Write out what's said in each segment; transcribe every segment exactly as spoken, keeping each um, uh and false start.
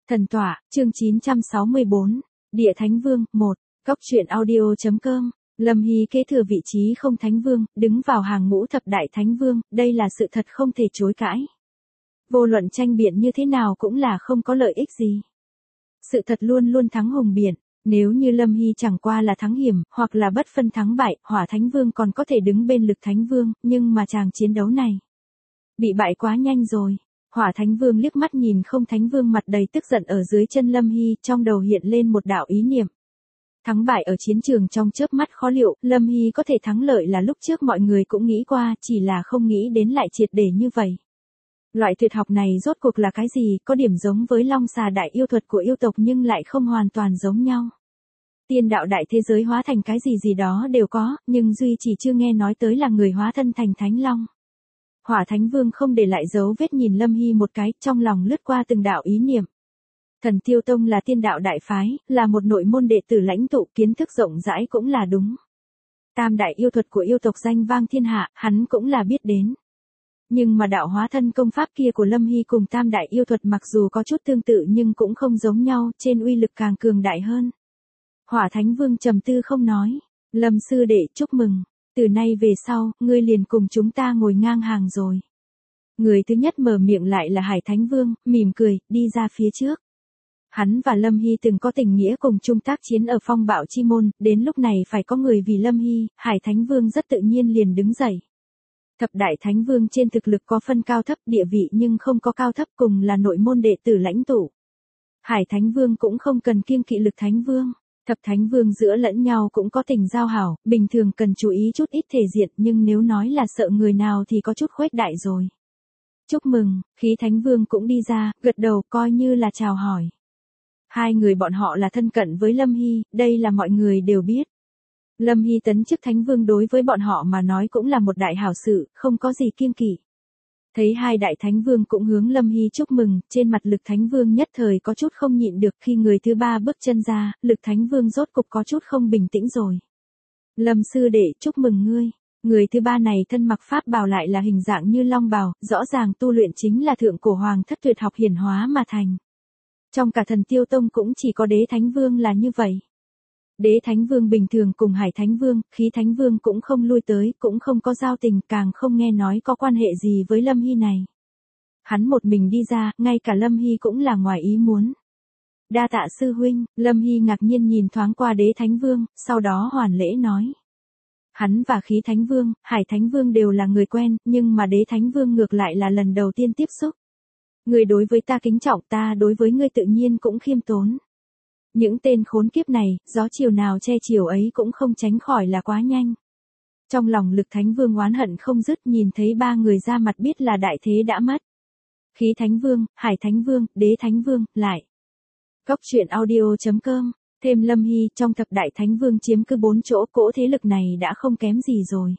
Thần tọa, chương chín trăm sáu mươi bốn, Địa Thánh Vương, một, Cóc truyện audio.com, Lâm Hy kế thừa vị trí không Thánh Vương, đứng vào hàng ngũ thập đại Thánh Vương, đây là sự thật không thể chối cãi. Vô luận tranh biện như thế nào cũng là không có lợi ích gì. Sự thật luôn luôn thắng hùng biện, nếu như Lâm Hy chẳng qua là thắng hiểm, hoặc là bất phân thắng bại, Hỏa Thánh Vương còn có thể đứng bên Lực Thánh Vương, nhưng mà chàng chiến đấu này bị bại quá nhanh rồi. Hỏa Thánh Vương liếc mắt nhìn không Thánh Vương mặt đầy tức giận ở dưới chân Lâm Hy, trong đầu hiện lên một đạo ý niệm. Thắng bại ở chiến trường trong chớp mắt khó liệu, Lâm Hy có thể thắng lợi là lúc trước mọi người cũng nghĩ qua, chỉ là không nghĩ đến lại triệt để như vậy. Loại tuyệt học này rốt cuộc là cái gì, có điểm giống với Long Xà đại yêu thuật của yêu tộc nhưng lại không hoàn toàn giống nhau. Tiên đạo đại thế giới hóa thành cái gì gì đó đều có, nhưng duy chỉ chưa nghe nói tới là người hóa thân thành Thánh Long. Hỏa Thánh Vương không để lại dấu vết nhìn Lâm Hy một cái, trong lòng lướt qua từng đạo ý niệm. Thần Tiêu Tông là tiên đạo đại phái, là một nội môn đệ tử lãnh tụ, kiến thức rộng rãi cũng là đúng. Tam đại yêu thuật của yêu tộc danh vang thiên hạ, hắn cũng là biết đến. Nhưng mà đạo hóa thân công pháp kia của Lâm Hy cùng tam đại yêu thuật mặc dù có chút tương tự nhưng cũng không giống nhau, trên uy lực càng cường đại hơn. Hỏa Thánh Vương trầm tư không nói, Lâm sư đệ chúc mừng. Từ nay về sau, ngươi liền cùng chúng ta ngồi ngang hàng rồi. Người thứ nhất mở miệng lại là Hải Thánh Vương, mỉm cười, đi ra phía trước. Hắn và Lâm Hy từng có tình nghĩa cùng chung tác chiến ở Phong Bạo Chi Môn, đến lúc này phải có người vì Lâm Hy, Hải Thánh Vương rất tự nhiên liền đứng dậy. Thập đại Thánh Vương trên thực lực có phân cao thấp địa vị nhưng không có cao thấp, cùng là nội môn đệ tử lãnh tụ. Hải Thánh Vương cũng không cần kiêng kỵ Lực Thánh Vương. Thập Thánh Vương giữa lẫn nhau cũng có tình giao hảo, bình thường cần chú ý chút ít thể diện nhưng nếu nói là sợ người nào thì có chút khuếch đại rồi. Chúc mừng, Khí Thánh Vương cũng đi ra, gật đầu coi như là chào hỏi. Hai người bọn họ là thân cận với Lâm Hy, đây là mọi người đều biết. Lâm Hy tấn chức Thánh Vương đối với bọn họ mà nói cũng là một đại hảo sự, không có gì kiêng kỵ. Thấy hai đại Thánh Vương cũng hướng Lâm Hy chúc mừng, trên mặt Lực Thánh Vương nhất thời có chút không nhịn được, khi người thứ ba bước chân ra, Lực Thánh Vương rốt cục có chút không bình tĩnh rồi. Lâm sư đệ chúc mừng ngươi. Người thứ ba này thân mặc pháp bào lại là hình dạng như long bào, rõ ràng tu luyện chính là thượng cổ hoàng thất tuyệt học hiển hóa mà thành. Trong cả Thần Tiêu Tông cũng chỉ có Đế Thánh Vương là như vậy. Đế Thánh Vương bình thường cùng Hải Thánh Vương, Khí Thánh Vương cũng không lui tới, cũng không có giao tình, càng không nghe nói có quan hệ gì với Lâm Hy này. Hắn một mình đi ra, ngay cả Lâm Hy cũng là ngoài ý muốn. Đa tạ sư huynh, Lâm Hy ngạc nhiên nhìn thoáng qua Đế Thánh Vương, sau đó hoàn lễ nói. Hắn và Khí Thánh Vương, Hải Thánh Vương đều là người quen, nhưng mà Đế Thánh Vương ngược lại là lần đầu tiên tiếp xúc. Người đối với ta kính trọng, ta đối với ngươi tự nhiên cũng khiêm tốn. Những tên khốn kiếp này, gió chiều nào che chiều ấy cũng không tránh khỏi là quá nhanh. Trong lòng Lực Thánh Vương oán hận không dứt, nhìn thấy ba người ra mặt biết là đại thế đã mất. Khí Thánh Vương, Hải Thánh Vương, Đế Thánh Vương, lại. Cóc truyện audio.com, thêm Lâm Hy, trong thập đại Thánh Vương chiếm cứ bốn chỗ, cỗ thế lực này đã không kém gì rồi.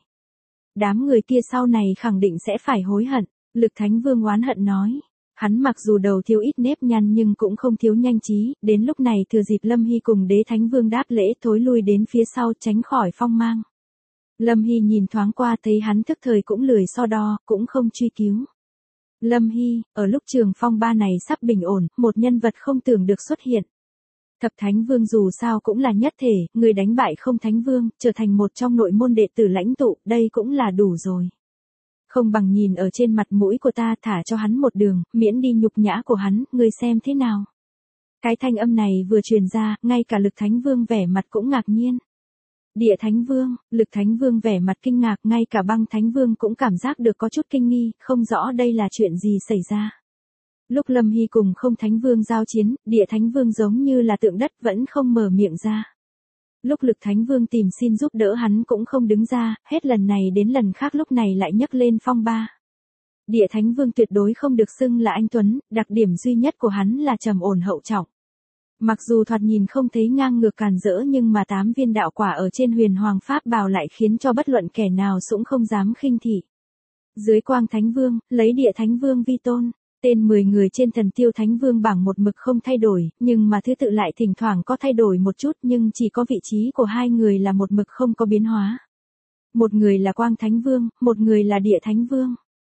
Đám người kia sau này khẳng định sẽ phải hối hận, Lực Thánh Vương oán hận nói. Hắn mặc dù đầu thiếu ít nếp nhăn nhưng cũng không thiếu nhanh trí, đến lúc này thừa dịp Lâm Hy cùng Đế Thánh Vương đáp lễ thối lui đến phía sau tránh khỏi phong mang. Lâm Hy nhìn thoáng qua thấy hắn thức thời cũng lười so đo, cũng không truy cứu. Lâm Hy, ở lúc trường phong ba này sắp bình ổn, một nhân vật không tưởng được xuất hiện. Thập Thánh Vương dù sao cũng là nhất thể, người đánh bại không Thánh Vương, trở thành một trong nội môn đệ tử lãnh tụ, đây cũng là đủ rồi. Không bằng nhìn ở trên mặt mũi của ta, thả cho hắn một đường, miễn đi nhục nhã của hắn, ngươi xem thế nào. Cái thanh âm này vừa truyền ra, ngay cả Lực Thánh Vương vẻ mặt cũng ngạc nhiên. Địa Thánh Vương, Lực Thánh Vương vẻ mặt kinh ngạc, ngay cả Băng Thánh Vương cũng cảm giác được có chút kinh nghi, không rõ đây là chuyện gì xảy ra. Lúc Lâm Hy cùng không Thánh Vương giao chiến, Địa Thánh Vương giống như là tượng đất vẫn không mở miệng ra. Lúc Lực Thánh Vương tìm xin giúp đỡ hắn cũng không đứng ra, hết lần này đến lần khác lúc này lại nhấc lên phong ba. Địa Thánh Vương tuyệt đối không được xưng là anh tuấn, đặc điểm duy nhất của hắn là trầm ổn hậu trọng. Mặc dù thoạt nhìn không thấy ngang ngược càn rỡ nhưng mà tám viên đạo quả ở trên huyền hoàng pháp bào lại khiến cho bất luận kẻ nào cũng không dám khinh thị. Dưới Quang Thánh Vương, lấy Địa Thánh Vương vi tôn. Tên mười người trên Thần Tiêu Thánh Vương bảng một mực không thay đổi, nhưng mà thứ tự lại thỉnh thoảng có thay đổi một chút, nhưng chỉ có vị trí của hai người là một mực không có biến hóa. Một người là Quang Thánh Vương, một người là Địa Thánh Vương.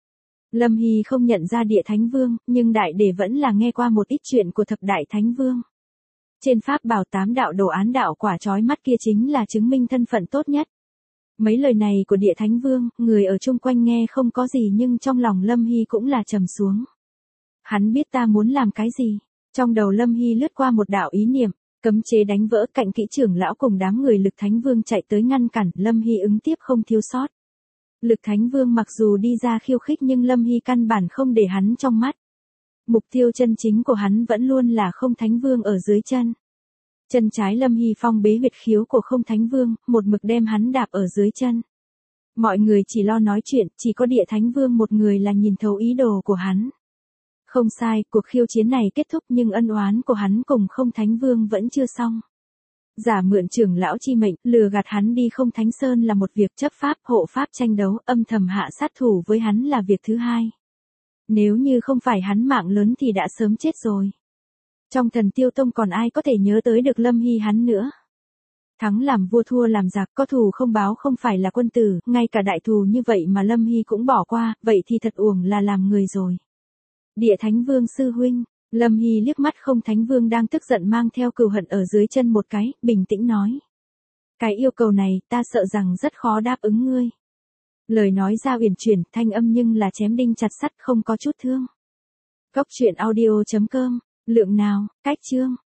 Lâm Hy không nhận ra Địa Thánh Vương, nhưng đại để vẫn là nghe qua một ít chuyện của thập đại Thánh Vương. Trên pháp bảo tám đạo đồ án đạo quả chói mắt kia chính là chứng minh thân phận tốt nhất. Mấy lời này của Địa Thánh Vương, người ở chung quanh nghe không có gì nhưng trong lòng Lâm Hy cũng là trầm xuống. Hắn biết ta muốn làm cái gì. Trong đầu Lâm Hy lướt qua một đạo ý niệm, cấm chế đánh vỡ, cạnh kỹ trưởng lão cùng đám người Lực Thánh Vương chạy tới ngăn cản, Lâm Hy ứng tiếp không thiếu sót. Lực Thánh Vương mặc dù đi ra khiêu khích nhưng Lâm Hy căn bản không để hắn trong mắt. Mục tiêu chân chính của hắn vẫn luôn là Không Thánh Vương ở dưới chân. Chân trái Lâm Hy phong bế huyệt khiếu của Không Thánh Vương, một mực đem hắn đạp ở dưới chân. Mọi người chỉ lo nói chuyện, chỉ có Địa Thánh Vương một người là nhìn thấu ý đồ của hắn. Không sai, cuộc khiêu chiến này kết thúc nhưng ân oán của hắn cùng Không Thánh Vương vẫn chưa xong. Giả mượn trưởng lão chi mệnh, lừa gạt hắn đi Không Thánh Sơn là một việc, chấp pháp, hộ pháp tranh đấu, âm thầm hạ sát thủ với hắn là việc thứ hai. Nếu như không phải hắn mạng lớn thì đã sớm chết rồi. Trong Thần Tiêu Tông còn ai có thể nhớ tới được Lâm Hy hắn nữa. Thắng làm vua thua làm giặc, có thù không báo không phải là quân tử, ngay cả đại thù như vậy mà Lâm Hy cũng bỏ qua, vậy thì thật uổng là làm người rồi. Địa Thánh Vương sư huynh, Lâm Hy liếc mắt Không Thánh Vương đang tức giận mang theo cừu hận ở dưới chân một cái, bình tĩnh nói. Cái yêu cầu này ta sợ rằng rất khó đáp ứng ngươi. Lời nói ra uyển chuyển, thanh âm nhưng là chém đinh chặt sắt, không có chút thương. Góc truyện audio chấm com, lượng nào, cách chương.